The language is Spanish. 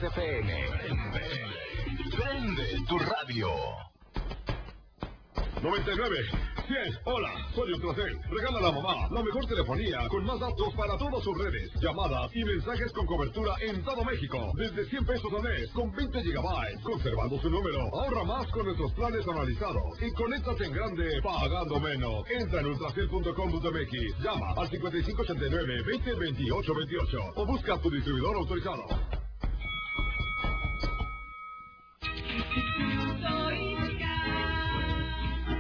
93 FM. Prende tu radio. 99, 100, hola, soy Ultracel. Regala a la mamá la mejor telefonía con más datos para todas sus redes, llamadas y mensajes con cobertura en todo México. Desde 100 pesos al mes, con 20 gigabytes, conservando su número. Ahorra más con nuestros planes analizados y conéctate en grande, pagando menos. Entra en ultracel.com.mx, llama al 5589-202828 o busca a tu distribuidor autorizado.